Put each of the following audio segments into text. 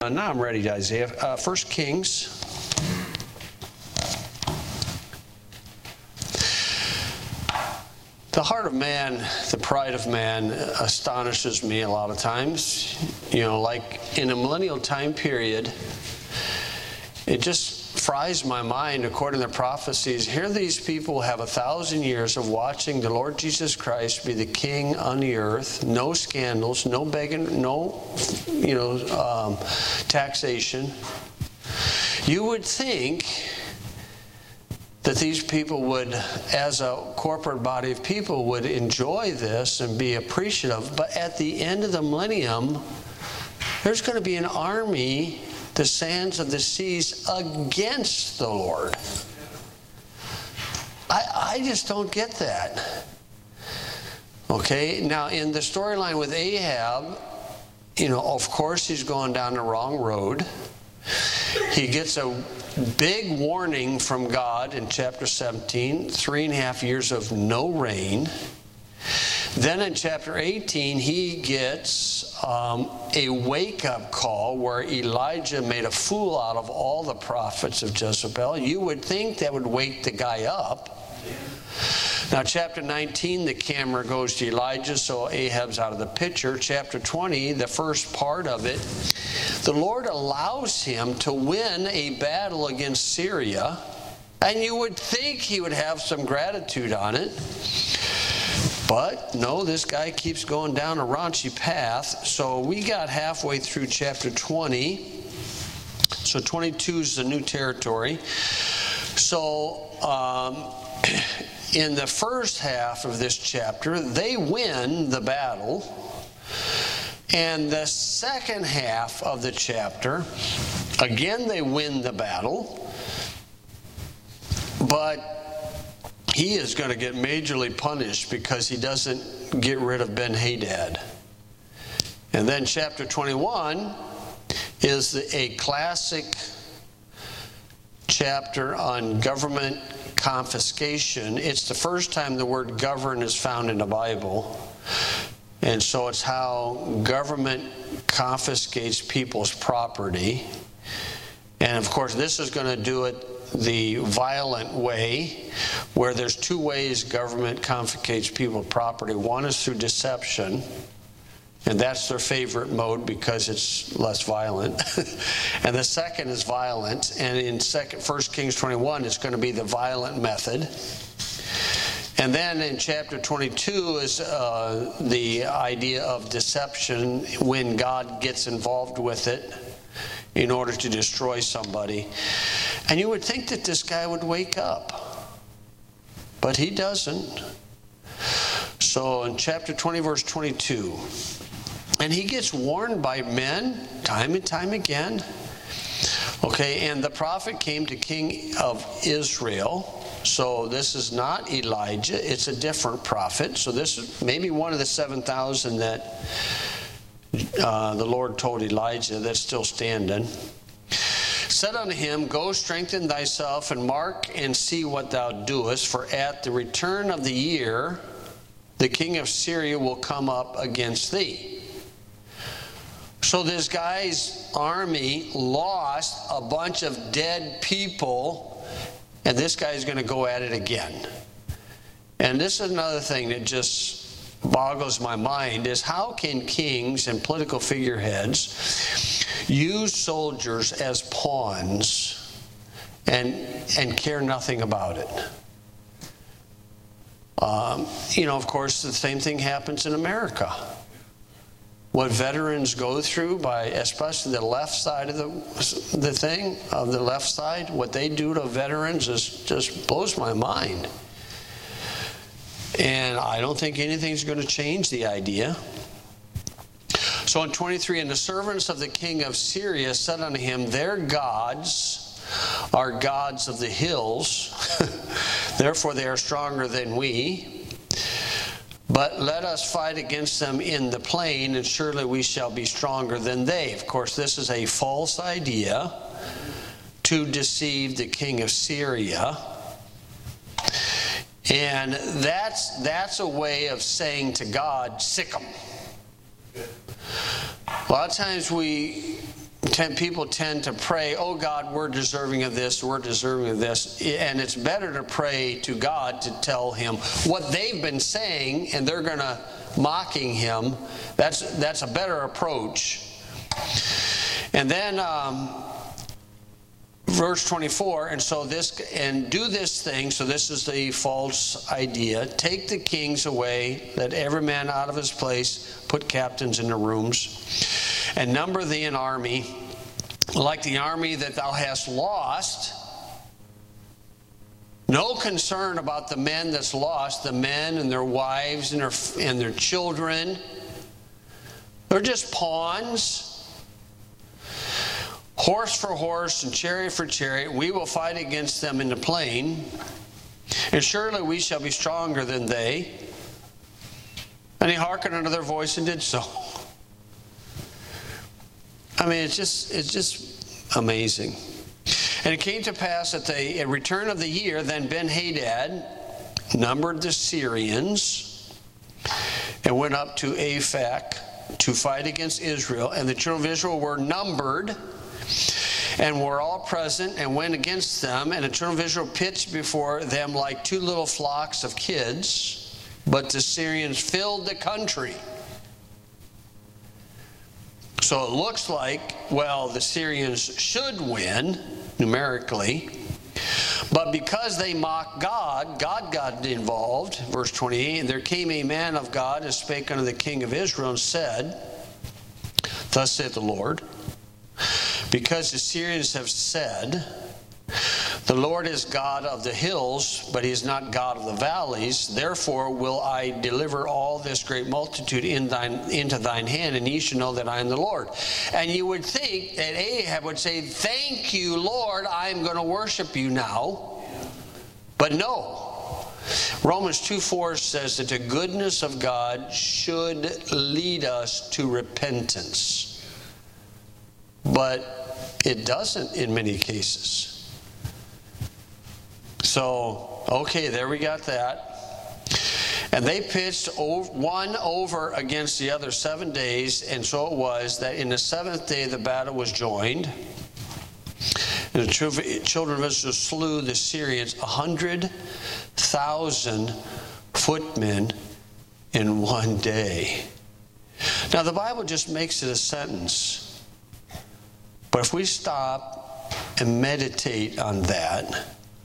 Now I'm ready, Isaiah. 1 Kings. The heart of man, the pride of man, astonishes me a lot of times. You know, like in a millennial time period, it just fries my mind according to prophecies. Here these people have 1,000 years of watching the Lord Jesus Christ be the king on the earth. No scandals, no begging, no, taxation. You would think that these people would, as a corporate body of people, would enjoy this and be appreciative. But at the end of the millennium, there's going to be an army, the sands of the seas, against the Lord. I just don't get that. Okay, now in the storyline with Ahab, of course he's going down the wrong road. He gets a big warning from God in chapter 17, 3.5 years of no rain. Then in chapter 18, he gets a wake-up call where Elijah made a fool out of all the prophets of Jezebel. You would think that would wake the guy up. Now, chapter 19, the camera goes to Elijah, so Ahab's out of the picture. Chapter 20, the first part of it, the Lord allows him to win a battle against Syria, and you would think he would have some gratitude on it. But no, this guy keeps going down a raunchy path. So we got halfway through chapter 20. So 22 is the new territory. So in the first half of this chapter, they win the battle. And the second half of the chapter, again they win the battle. But he is going to get majorly punished because he doesn't get rid of Ben-Hadad. And then chapter 21 is a classic chapter on government confiscation. It's the first time the word govern is found in the Bible. And so it's how government confiscates people's property. And of course, this is going to do it the violent way, where there's two ways government confiscates people's property. One is through deception, and that's their favorite mode because it's less violent. And the second is violent, and in 1 Kings 21, it's going to be the violent method. And then in chapter 22 is the idea of deception when God gets involved with it in order to destroy somebody. And you would think that this guy would wake up. But he doesn't. So in chapter 20, verse 22, and he gets warned by men time and time again. Okay, and the prophet came to king of Israel. So this is not Elijah, it's a different prophet. So this is maybe one of the 7,000 that the Lord told Elijah that's still standing. Said unto him, Go strengthen thyself and mark and see what thou doest, for at the return of the year the king of Syria will come up against thee. So this guy's army lost a bunch of dead people, and this guy's going to go at it again. And this is another thing that just boggles my mind, is how can kings and political figureheads use soldiers as pawns and care nothing about it? Of course, the same thing happens in America. What veterans go through, by especially the left side of the left side, what they do to veterans just blows my mind. And I don't think anything's going to change the idea. So in 23, and the servants of the king of Syria said unto him, Their gods are gods of the hills, therefore they are stronger than we. But let us fight against them in the plain, and surely we shall be stronger than they. Of course, this is a false idea to deceive the king of Syria. And that's a way of saying to God, sick 'em. A lot of times we People tend to pray, oh God, we're deserving of this, we're deserving of this. And it's better to pray to God to tell him what they've been saying, and they're going to mocking him. That's a better approach. And then verse 24, and do this thing, so this is the false idea, take the kings away, let every man out of his place, put captains in the rooms, and number thee an army, like the army that thou hast lost. No concern about the men that's lost, the men and their wives and their children. They're just pawns. Horse for horse and chariot for chariot. We will fight against them in the plain, and surely we shall be stronger than they. And he hearkened unto their voice and did so. I mean, it's just amazing. And it came to pass at the return of the year, then Ben-Hadad numbered the Syrians and went up to Aphek to fight against Israel. And the children of Israel were numbered and were all present and went against them. And the children of Israel pitched before them like two little flocks of kids. But the Syrians filled the country. So it looks like, well, the Syrians should win numerically. But because they mocked God, God got involved. Verse 28, and there came a man of God and spake unto the king of Israel and said, thus saith the Lord, because the Syrians have said, the Lord is God of the hills, but he is not God of the valleys. Therefore will I deliver all this great multitude into thine hand, and ye shall know that I am the Lord. And you would think that Ahab would say, thank you, Lord, I am going to worship you now. But no. Romans 2:4 says that the goodness of God should lead us to repentance. But it doesn't in many cases. So, okay, there we got that. And they pitched one over against the other 7 days, and so it was that in the seventh day the battle was joined. And the children of Israel slew the Syrians 100,000 footmen in one day. Now the Bible just makes it a sentence. But if we stop and meditate on that,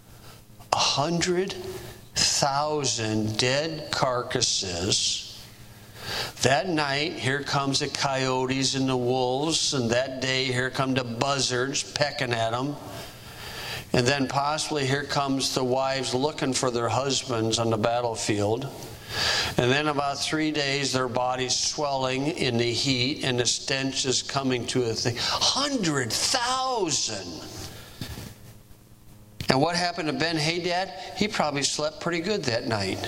100,000 dead carcasses. That night, here comes the coyotes and the wolves, and that day, here come the buzzards pecking at them. And then possibly here comes the wives looking for their husbands on the battlefield. And then about 3 days, their bodies swelling in the heat, and the stench is coming to a thing. 100,000! And what happened to Ben-Hadad? He probably slept pretty good that night.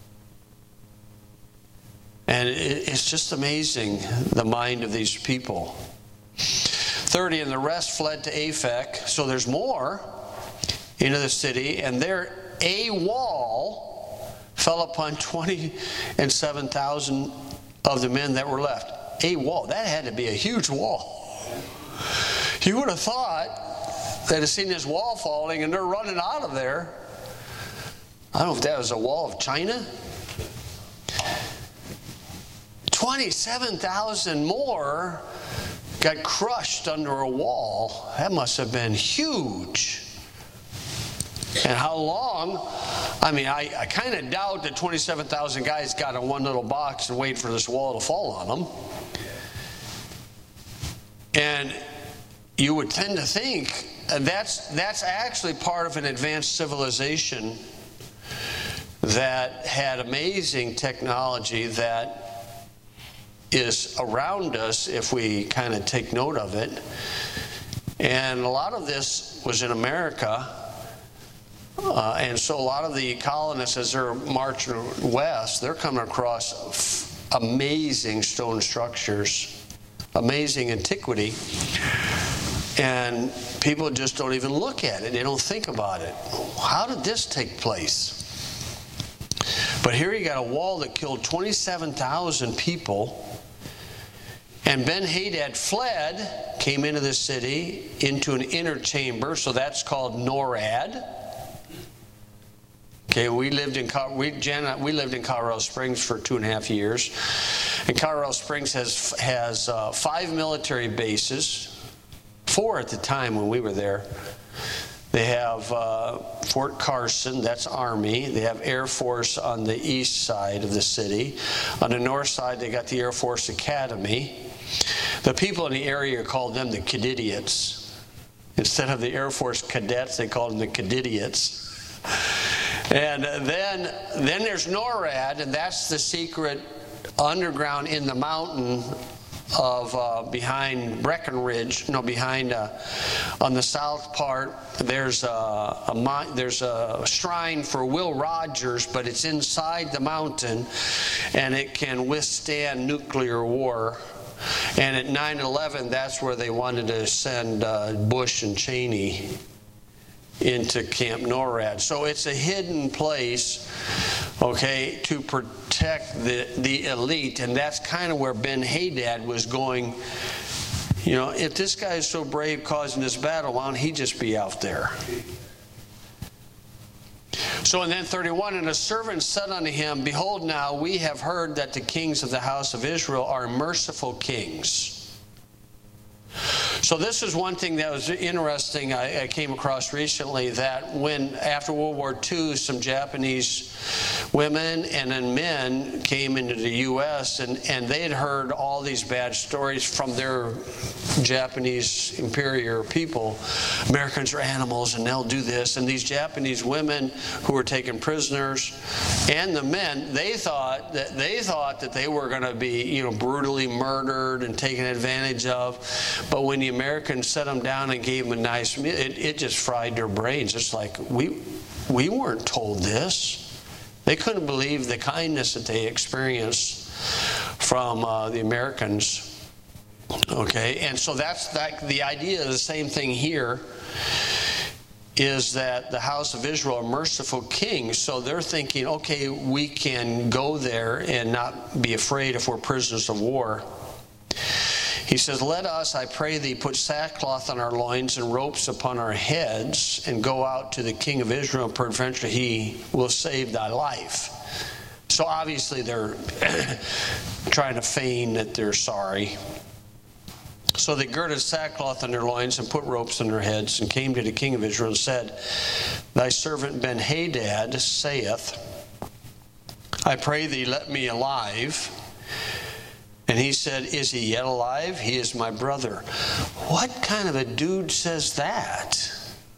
And it's just amazing, the mind of these people. 30, and the rest fled to Aphek. So there's more into the city. And there a wall fell upon 27,000 of the men that were left. A wall. That had to be a huge wall. You would have thought they'd have seen this wall falling and they're running out of there. I don't know if that was a wall of China. 27,000 more got crushed under a wall. That must have been huge. And how long? I mean, I kind of doubt that 27,000 guys got in one little box and wait for this wall to fall on them. And you would tend to think that's actually part of an advanced civilization that had amazing technology that is around us if we kind of take note of it. And a lot of this was in America. And so a lot of the colonists, as they're marching west, they're coming across amazing stone structures, amazing antiquity. And people just don't even look at it. They don't think about it. How did this take place? But here you got a wall that killed 27,000 people. And Ben-Hadad fled, came into the city, into an inner chamber, so that's called Norad. Okay, we lived in Colorado Springs for 2.5 years. And Colorado Springs has 5 military bases, 4 at the time when we were there. They have Fort Carson, that's Army. They have Air Force on the east side of the city. On the north side, they got the Air Force Academy. The people in the area called them the Cadidiots. Instead of the Air Force cadets, they called them the Cadidiots. And then there's NORAD, and that's the secret underground in the mountain of behind Breckenridge. On the south part, there's a shrine for Will Rogers, but it's inside the mountain, and it can withstand nuclear war. And at 9/11, that's where they wanted to send Bush and Cheney into Camp NORAD. So it's a hidden place, okay, to protect the elite. And that's kind of where Ben-Hadad was going. You know, if this guy is so brave causing this battle, why don't he just be out there? So and then 31, and a servant said unto him, Behold now, we have heard that the kings of the house of Israel are merciful kings. So this is one thing that was interesting I came across recently, that when after World War II, some Japanese women and then men came into the U.S. and they had heard all these bad stories from their Japanese inferior people. Americans are animals and they'll do this. And these Japanese women who were taken prisoners and the men, they thought that they were going to be, you know, brutally murdered and taken advantage of. But when the Americans set them down and gave them a nice meal, it just fried their brains. It's like, we weren't told this. They couldn't believe the kindness that they experienced from the Americans. Okay, and so that's the idea of the same thing here, is that the house of Israel are merciful kings. So they're thinking, okay, we can go there and not be afraid if we're prisoners of war. He says, Let us, I pray thee, put sackcloth on our loins and ropes upon our heads, and go out to the king of Israel, peradventure he will save thy life. So obviously they're trying to feign that they're sorry. So they girded sackcloth on their loins and put ropes on their heads, and came to the king of Israel and said, Thy servant Ben-Hadad saith, I pray thee, let me alive. And he said, Is he yet alive? He is my brother. What kind of a dude says that?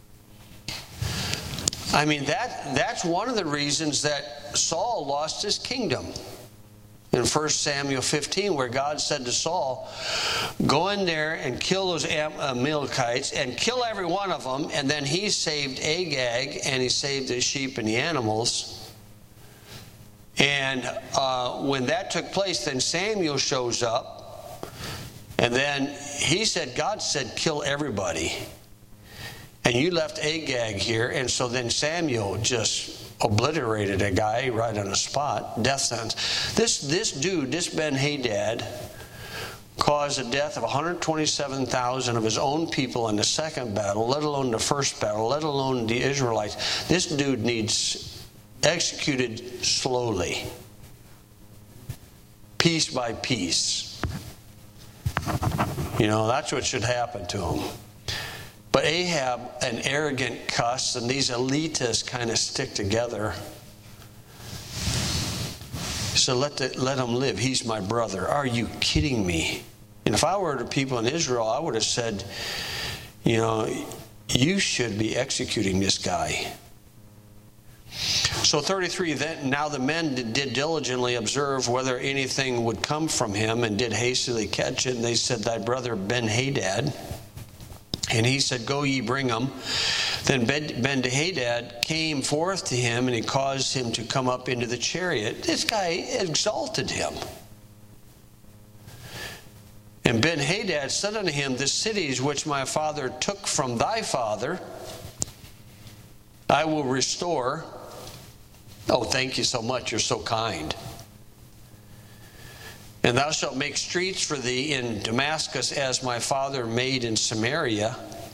I mean, that's one of the reasons that Saul lost his kingdom. In 1 Samuel 15, where God said to Saul, Go in there and kill those Amalekites and kill every one of them. And then he saved Agag, and he saved the sheep and the animals. And when that took place, then Samuel shows up. And then he said, God said, kill everybody. And you left Agag here. And so then Samuel just obliterated a guy right on the spot. Death sentence. This dude, this Ben-Hadad, caused the death of 127,000 of his own people in the second battle, let alone the first battle, let alone the Israelites. This dude needs executed slowly, piece by piece. You know, that's what should happen to him. But Ahab, an arrogant cuss, and these elitists kind of stick together. So let him live. He's my brother. Are you kidding me? And if I were the people in Israel, I would have said, you know, you should be executing this guy. So 33, now the men did diligently observe whether anything would come from him, and did hastily catch it. And they said, Thy brother Ben-Hadad. And he said, Go ye bring him. Then Ben-Hadad came forth to him, and he caused him to come up into the chariot. This guy exalted him. And Ben-Hadad said unto him, The cities which my father took from thy father, I will restore. Oh, thank you so much. You're so kind. And thou shalt make streets for thee in Damascus as my father made in Samaria.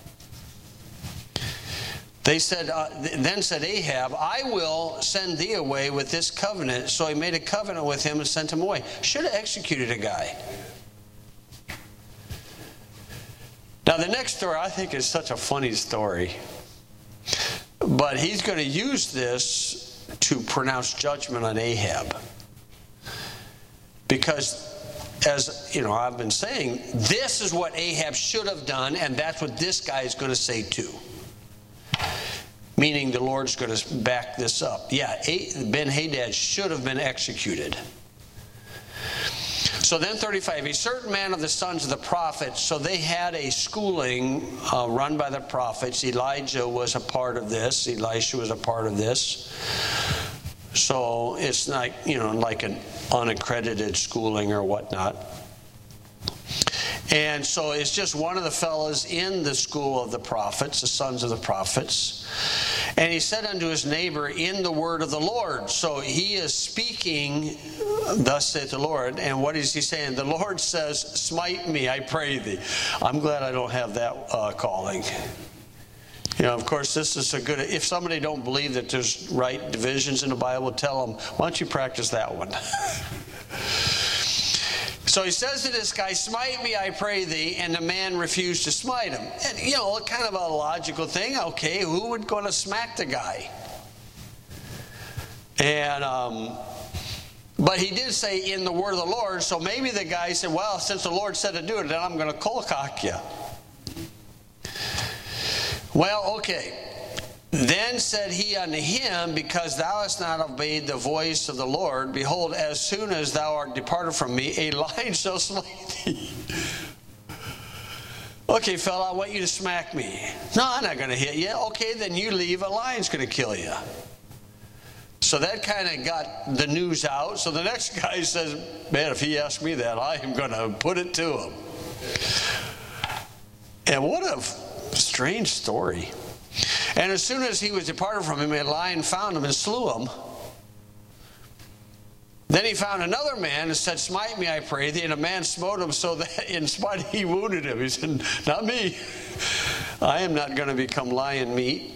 They said, then said Ahab, I will send thee away with this covenant. So he made a covenant with him and sent him away. Should have executed a guy. Now the next story I think is such a funny story. But he's going to use this to pronounce judgment on Ahab. Because, as you know, I've been saying, this is what Ahab should have done, and that's what this guy is going to say too. Meaning the Lord's going to back this up. Yeah, Ben-Hadad should have been executed. So then 35, a certain man of the sons of the prophets, so they had a schooling run by the prophets. Elijah was a part of this. Elisha was a part of this. So it's not, like an unaccredited schooling or whatnot. And so it's just one of the fellows in the school of the prophets, the sons of the prophets. And he said unto his neighbor in the word of the Lord. So he is speaking, thus saith the Lord. And what is he saying? The Lord says, smite me, I pray thee. I'm glad I don't have that calling. Of course, this is a good... If somebody don't believe that there's right divisions in the Bible, tell them, why don't you practice that one? So he says to this guy, smite me, I pray thee, and the man refused to smite him. And, kind of a logical thing. Okay, who would go to smack the guy? And, but he did say in the word of the Lord, so maybe the guy said, well, since the Lord said to do it, then I'm going to cock you. Well, okay. Then said he unto him, because thou hast not obeyed the voice of the Lord, behold, as soon as thou art departed from me, a lion shall slay thee. Okay, fella, I want you to smack me. No, I'm not going to hit you. Okay, then you leave, a lion's going to kill you. So that kind of got the news out. So the next guy says, man, if he asks me that, I am going to put it to him. And what a strange story. And as soon as he was departed from him, a lion found him and slew him. Then he found another man and said, smite me, I pray thee. And a man smote him so that in spite he wounded him. He said, not me. I am not going to become lion meat.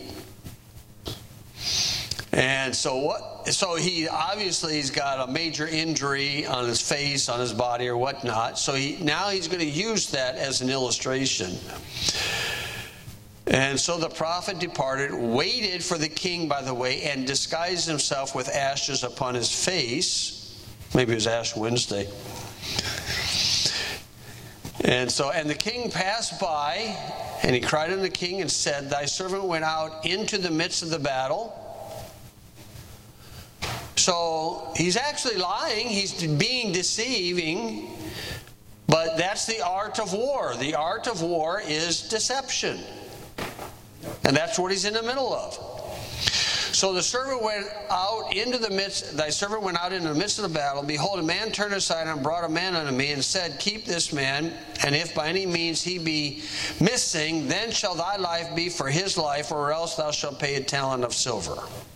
And so he's got a major injury on his face, on his body or whatnot. So now he's going to use that as an illustration. And so the prophet departed, waited for the king by the way, and disguised himself with ashes upon his face. Maybe it was Ash Wednesday. And the king passed by, and he cried unto the king and said, thy servant went out into the midst of the battle. So he's actually lying, he's being deceiving, but that's the art of war. The art of war is deception. And that's what he's in the middle of. So the servant went out into the midst, thy servant went out into the midst of the battle. Behold, a man turned aside and brought a man unto me and said, keep this man, and if by any means he be missing, then shall thy life be for his life, or else thou shalt pay a talent of silver.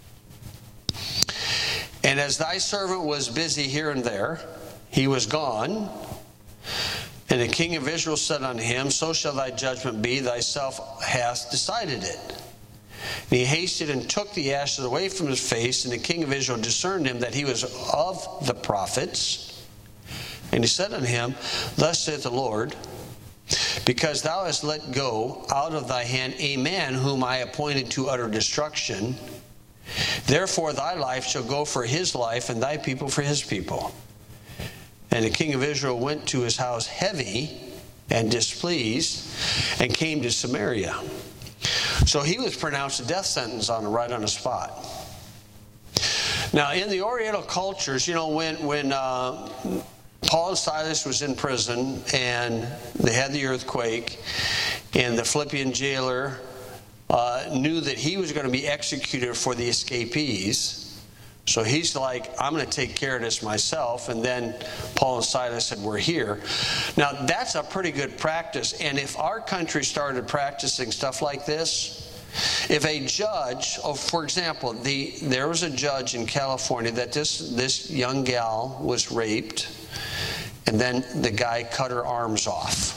And as thy servant was busy here and there, he was gone. And the king of Israel said unto him, so shall thy judgment be, thyself hast decided it. And he hasted and took the ashes away from his face, and the king of Israel discerned him that he was of the prophets. And he said unto him, thus saith the Lord, because thou hast let go out of thy hand a man whom I appointed to utter destruction, therefore thy life shall go for his life, and thy people for his people. And the king of Israel went to his house heavy and displeased, and came to Samaria. So he was pronounced a death sentence right on the spot. Now, in the Oriental cultures, when Paul and Silas was in prison, and they had the earthquake, and the Philippian jailer knew that he was going to be executed for the escapees. So he's like, I'm going to take care of this myself. And then Paul and Silas said, we're here. Now, that's a pretty good practice. And if our country started practicing stuff like this, if a judge, for example, there was a judge in California that this young gal was raped. And then the guy cut her arms off.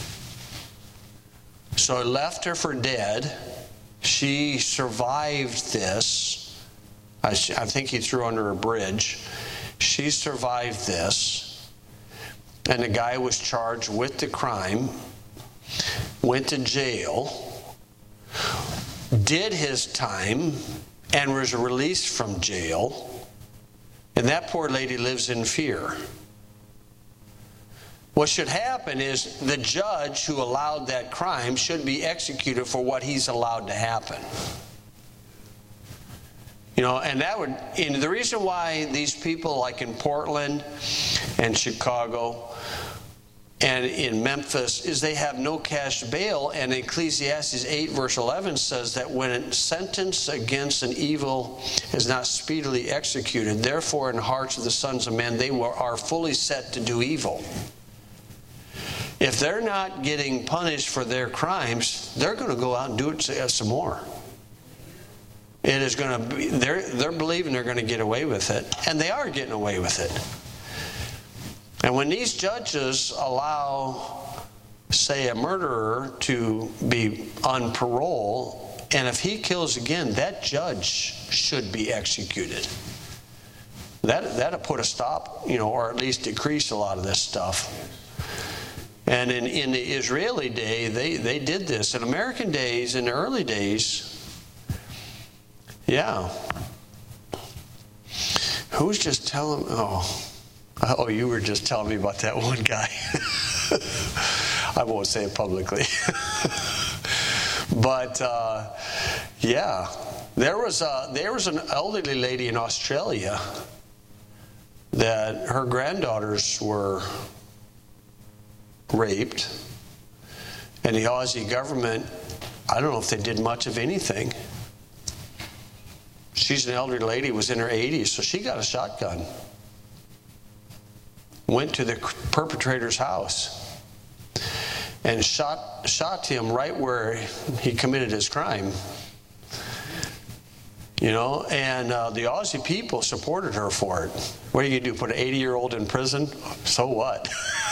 So he left her for dead. She survived this. I think he threw her under a bridge. She survived this. And the guy was charged with the crime, went to jail, did his time, and was released from jail. And that poor lady lives in fear. What should happen is the judge who allowed that crime should be executed for what he's allowed to happen. And and the reason why these people, like in Portland and Chicago and in Memphis, is they have no cash bail. And Ecclesiastes 8 verse 11 says that when a sentence against an evil is not speedily executed, therefore in the hearts of the sons of men they are fully set to do evil. If they're not getting punished for their crimes, they're going to go out and do it some more. It is going to be, they're believing they're going to get away with it, and they are getting away with it. And when these judges allow, say, a murderer to be on parole, and if he kills again, that judge should be executed. That'll put a stop, or at least decrease a lot of this stuff. And in the Israeli day, they did this. In American days, in the early days, yeah. Who's just telling? Oh, you were just telling me about that one guy. I won't say it publicly. But yeah, there was an elderly lady in Australia that her granddaughters were raped, and the Aussie government, I don't know if they did much of anything. She's an elderly lady, was in her 80s, so she got a shotgun, went to the perpetrator's house, and shot him right where he committed his crime. And the Aussie people supported her for it. What are you going to do, put an 80-year-old in prison? So what?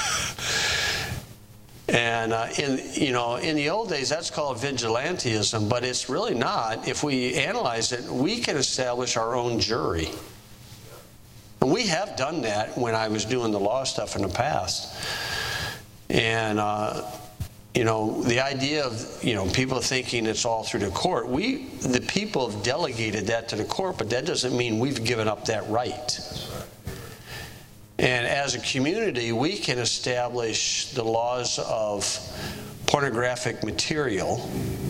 And in the old days, that's called vigilantism, but it's really not. If we analyze it, we can establish our own jury. And we have done that when I was doing the law stuff in the past. And, the idea of, people thinking it's all through the court, the people have delegated that to the court, but that doesn't mean we've given up that right. And as a community, we can establish the laws of pornographic material.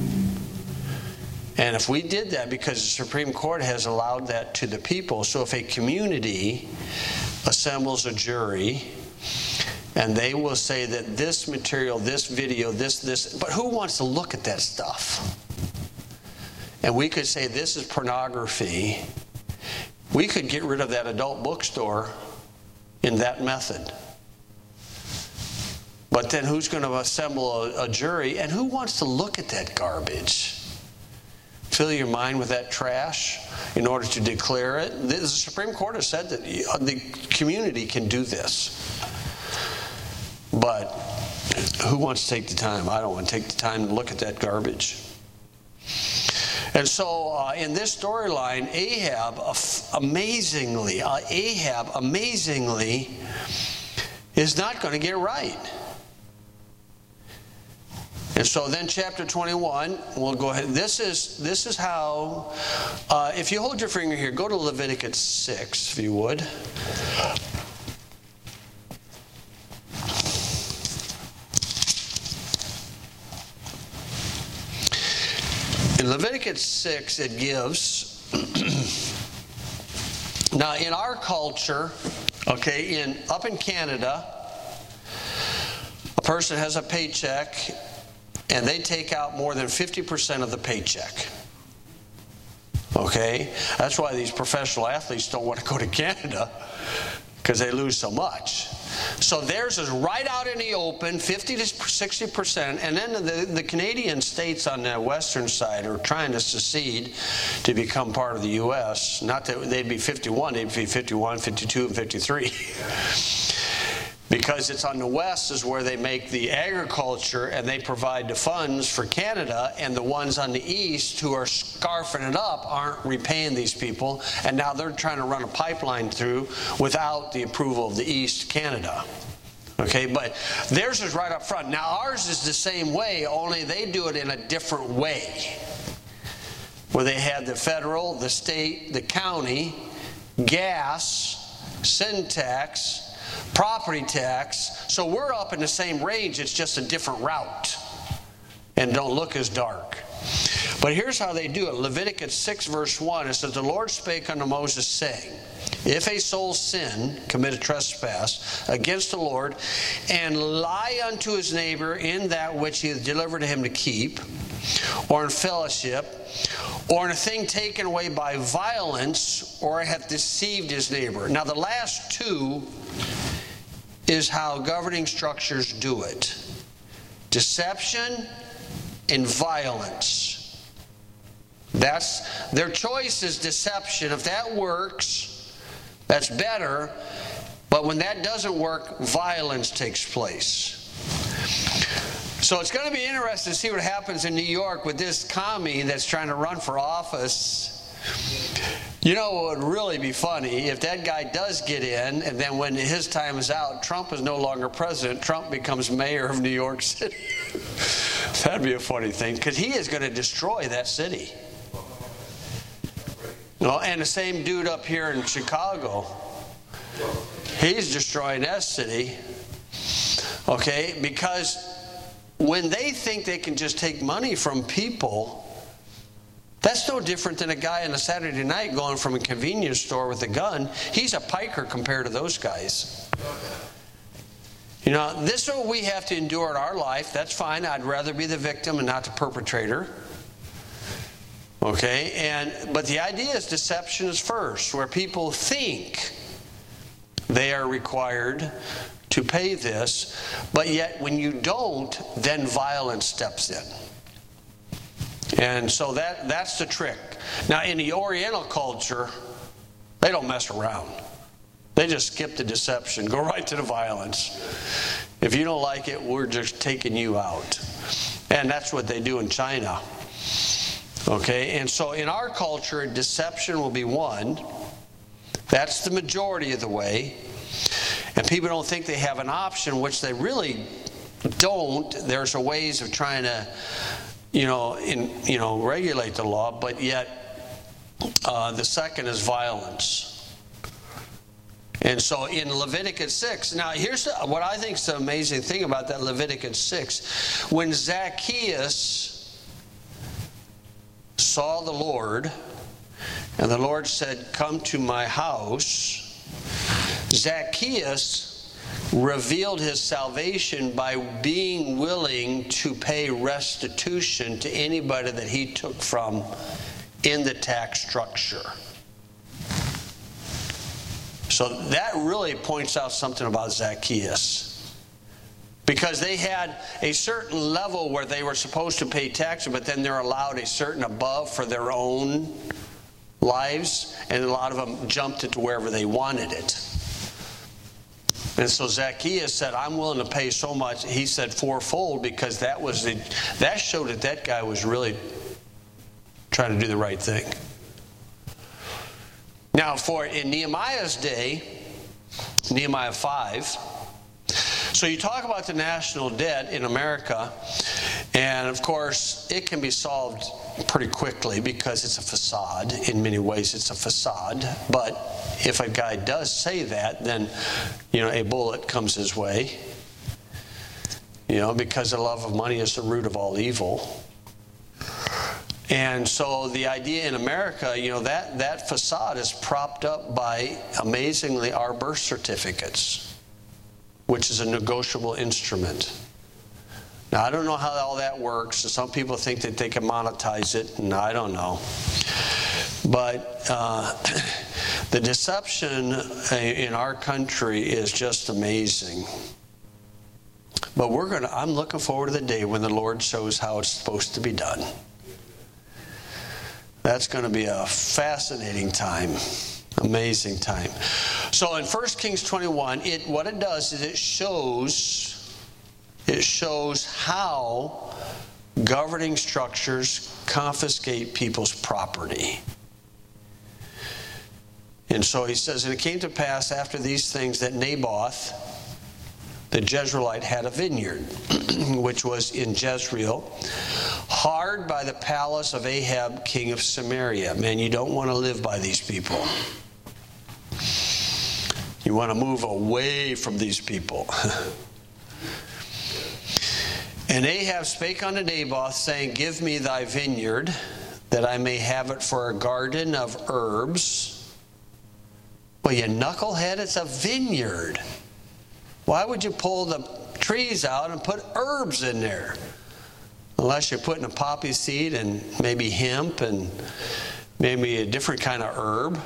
And if we did that, because the Supreme Court has allowed that to the people, so if a community assembles a jury, and they will say that this material, this video, this, but who wants to look at that stuff? And we could say this is pornography. We could get rid of that adult bookstore in that method. But then who's going to assemble a jury, and who wants to look at that garbage? Fill your mind with that trash in order to declare it? The Supreme Court has said that the community can do this. But who wants to take the time? I don't want to take the time to look at that garbage. And so in this storyline, Ahab amazingly is not going to get right. And so then chapter 21, we'll go ahead. This is how, if you hold your finger here, go to Leviticus 6, if you would. In Leviticus 6, it gives, now in our culture, okay, up in Canada, a person has a paycheck and they take out more than 50% of the paycheck. Okay? That's why these professional athletes don't want to go to Canada, because they lose so much. So theirs is right out in the open, 50 to 60%, and then the Canadian states on the western side are trying to secede to become part of the U.S. Not that they'd be 51, they'd be 51, 52, and 53. Because it's on the west is where they make the agriculture and they provide the funds for Canada, and the ones on the east who are scarfing it up aren't repaying these people, and now they're trying to run a pipeline through without the approval of the East Canada. Okay, but theirs is right up front. Now ours is the same way, only they do it in a different way. Where they have the federal, the state, the county, gas, sin tax, property tax. So we're up in the same range, it's just a different route. And don't look as dark. But here's how they do it. Leviticus 6 verse 1, it says, "The Lord spake unto Moses, saying, If a soul sin, commit a trespass against the Lord, and lie unto his neighbor in that which he hath delivered him to keep, or in fellowship, or in a thing taken away by violence, or hath deceived his neighbor." Now the last two is how governing structures do it. Deception and violence. That's their choice is deception. If that works, that's better. But when that doesn't work, violence takes place. So it's going to be interesting to see what happens in New York with this commie that's trying to run for office. You know what would really be funny? If that guy does get in, and then when his time is out, Trump is no longer president, Trump becomes mayor of New York City. That'd be a funny thing, because he is going to destroy that city. Well, and the same dude up here in Chicago, he's destroying that city. Okay, because when they think they can just take money from people, that's no different than a guy on a Saturday night going from a convenience store with a gun. He's a piker compared to those guys. You know, this is what we have to endure in our life. That's fine. I'd rather be the victim and not the perpetrator. Okay, but the idea is deception is first, where people think they are required to pay this, but yet when you don't, then violence steps in. And so that's the trick. Now in the Oriental culture, they don't mess around. They just skip the deception, go right to the violence. If you don't like it, we're just taking you out. And that's what they do in China. Okay, and so in our culture, deception will be one. That's the majority of the way. And people don't think they have an option, which they really don't. There's a ways of trying to, regulate the law, but yet the second is violence. And so in Leviticus 6, now here's what I think is the amazing thing about that Leviticus 6. When Zacchaeus saw the Lord, and the Lord said, "Come to my house," Zacchaeus revealed his salvation by being willing to pay restitution to anybody that he took from in the tax structure. So that really points out something about Zacchaeus. Because they had a certain level where they were supposed to pay taxes, but then they're allowed a certain above for their own lives, and a lot of them jumped it to wherever they wanted it. And so Zacchaeus said, "I'm willing to pay so much." He said fourfold, because that showed that guy was really trying to do the right thing. Now, in Nehemiah's day, Nehemiah 5. So you talk about the national debt in America, and of course it can be solved pretty quickly because it's a facade. In many ways it's a facade, but if a guy does say that, then a bullet comes his way, because the love of money is the root of all evil. And so the idea in America, that facade is propped up by, amazingly, our birth certificates, which is a negotiable instrument. Now, I don't know how all that works. Some people think that they can monetize it, and I don't know. But the deception in our country is just amazing. But I'm looking forward to the day when the Lord shows how it's supposed to be done. That's going to be a fascinating time. Amazing time. So in 1 Kings 21, what it does is it shows how governing structures confiscate people's property. And so he says, and it came to pass after these things that Naboth, the Jezreelite, had a vineyard, which was in Jezreel, hard by the palace of Ahab, king of Samaria. Man, you don't want to live by these people. You want to move away from these people. And Ahab spake unto Naboth, saying, give me thy vineyard, that I may have it for a garden of herbs. Well, you knucklehead, it's a vineyard. Why would you pull the trees out and put herbs in there? Unless you're putting a poppy seed and maybe hemp and maybe a different kind of herb.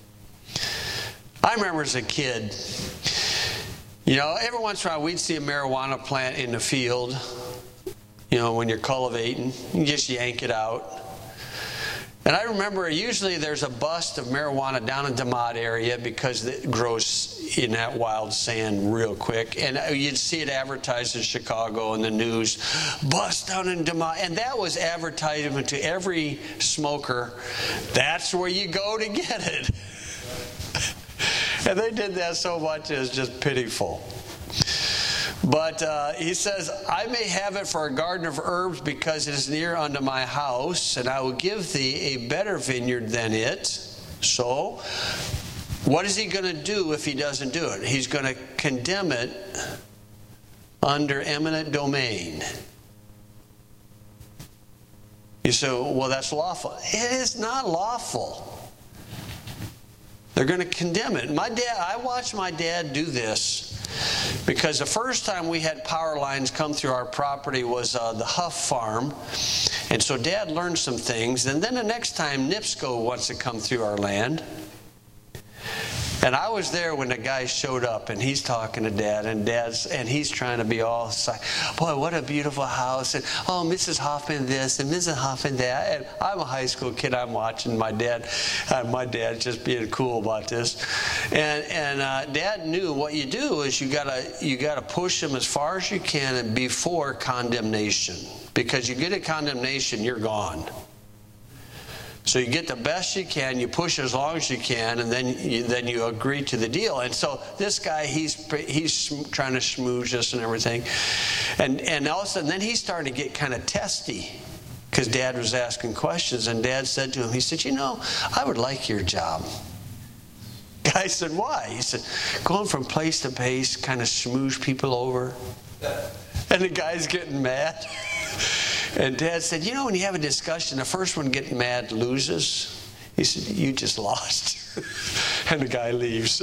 I remember as a kid, every once in a while we'd see a marijuana plant in the field. When you're cultivating, you just yank it out. And I remember usually there's a bust of marijuana down in DeMott area because it grows in that wild sand real quick. And you'd see it advertised in Chicago in the news, bust down in DeMott. And that was advertisement to every smoker. That's where you go to get it. And they did that so much it was just pitiful. But he says, I may have it for a garden of herbs because it is near unto my house, and I will give thee a better vineyard than it. So, what is he going to do if he doesn't do it? He's going to condemn it under eminent domain. You say, well, that's lawful. It is not lawful. They're going to condemn it. I watched my dad do this because the first time we had power lines come through our property was the Huff farm. And so Dad learned some things. And then the next time NIPSCO wants to come through our land. And I was there when the guy showed up, and he's talking to Dad, and he's trying to be all, boy, what a beautiful house, and oh, Mrs. Hoffman this, and Mrs. Hoffman that, and I'm a high school kid, I'm watching my dad just being cool about this, and Dad knew what you do is you gotta push them as far as you can and before condemnation, because you get a condemnation, you're gone. So you get the best you can, you push as long as you can, and then you agree to the deal. And so this guy, he's trying to schmooze us and everything. And all of a sudden, then he's starting to get kind of testy because Dad was asking questions. And Dad said to him, he said, I would like your job. Guy said, why? He said, going from place to place, kind of schmooze people over. And the guy's getting mad. And Dad said, when you have a discussion, the first one getting mad loses. He said, you just lost. And the guy leaves.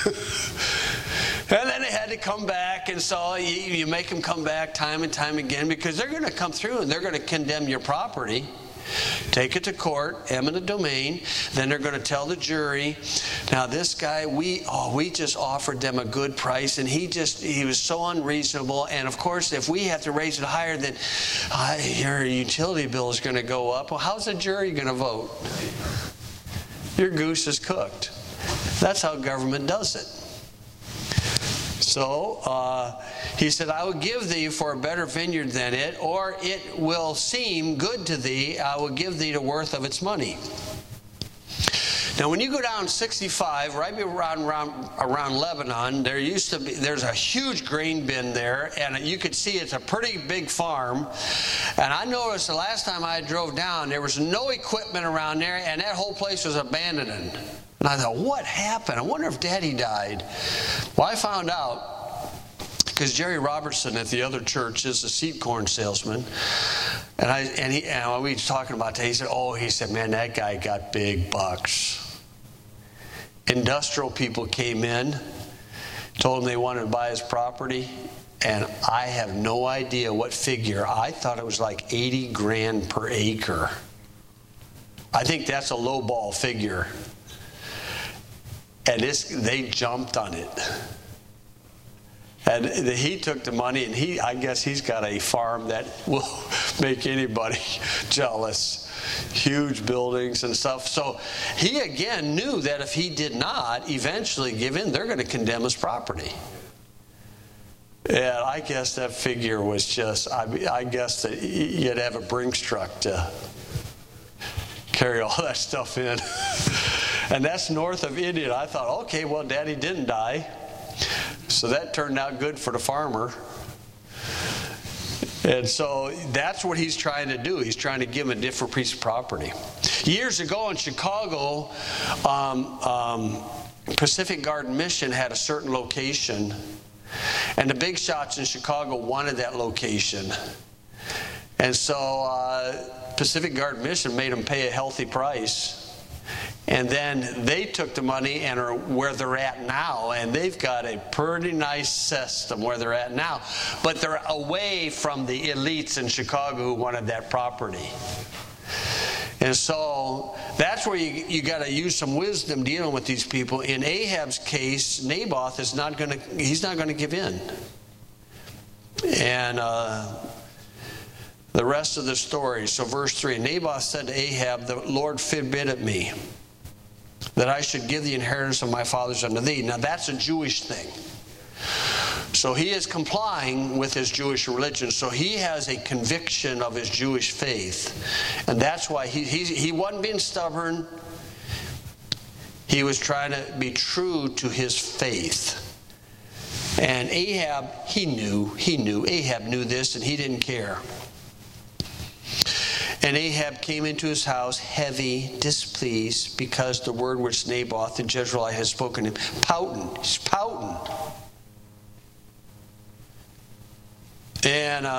And then they had to come back, and so you make them come back time and time again because they're going to come through and they're going to condemn your property. Take it to court, eminent domain. Then they're going to tell the jury, now this guy, we just offered them a good price, and he was so unreasonable. And of course, if we have to raise it higher, then your utility bill is going to go up. Well, how's the jury going to vote? Your goose is cooked. That's how government does it. So he said, I will give thee for a better vineyard than it, or it will seem good to thee. I will give thee the worth of its money. Now, when you go down 65, right around Lebanon, there's a huge grain bin there, and you could see it's a pretty big farm. And I noticed the last time I drove down, there was no equipment around there, and that whole place was abandoned. And I thought, what happened? I wonder if Daddy died. Well, I found out because Jerry Robertson at the other church is a seed corn salesman, and we were talking about that. He said, man, that guy got big bucks. Industrial people came in, told him they wanted to buy his property, and I have no idea what figure. I thought it was like 80 grand per acre. I think that's a lowball figure. And they jumped on it. And he took the money, and I guess he's got a farm that will make anybody jealous. Huge buildings and stuff. So he again knew that if he did not eventually give in, they're going to condemn his property. And I guess that figure was just, I guess that you'd have a Brinks truck to carry all that stuff in. And that's north of India. I thought, okay, well, Daddy didn't die. So that turned out good for the farmer. And so that's what he's trying to do. He's trying to give him a different piece of property. Years ago in Chicago, Pacific Garden Mission had a certain location, and the big shots in Chicago wanted that location. And so Pacific Garden Mission made them pay a healthy price. And then they took the money and are where they're at now. And they've got a pretty nice system where they're at now. But they're away from the elites in Chicago who wanted that property. And so that's where you got to use some wisdom dealing with these people. In Ahab's case, Naboth is not going to give in. And the rest of the story. So verse 3, Naboth said to Ahab, the Lord forbid it me, that I should give the inheritance of my fathers unto thee. Now that's a Jewish thing. So he is complying with his Jewish religion. So he has a conviction of his Jewish faith. And that's why he wasn't being stubborn. He was trying to be true to his faith. And Ahab, he knew. Ahab knew this, and he didn't care. And Ahab came into his house heavy, displeased, because the word which Naboth the Jezreelite had spoken to him. Pouting. He's pouting. And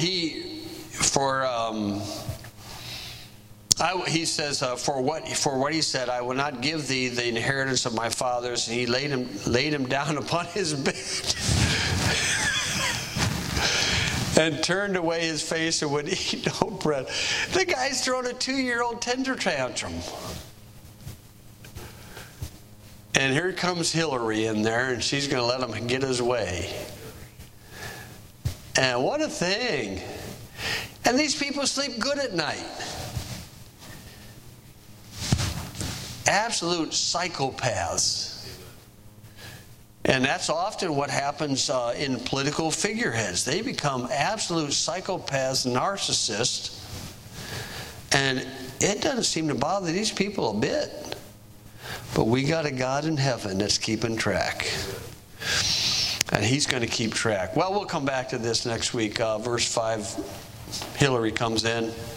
he says, for what he said, I will not give thee the inheritance of my fathers. And he laid him down upon his bed. And turned away his face and would eat no bread. The guy's throwing a 2-year-old tender tantrum. And here comes Hillary in there, and she's going to let him get his way. And what a thing. And these people sleep good at night. Absolute psychopaths. And that's often what happens in political figureheads. They become absolute psychopaths, narcissists, and it doesn't seem to bother these people a bit. But we got a God in heaven that's keeping track. And he's going to keep track. Well, we'll come back to this next week. Verse 5, Hillary comes in.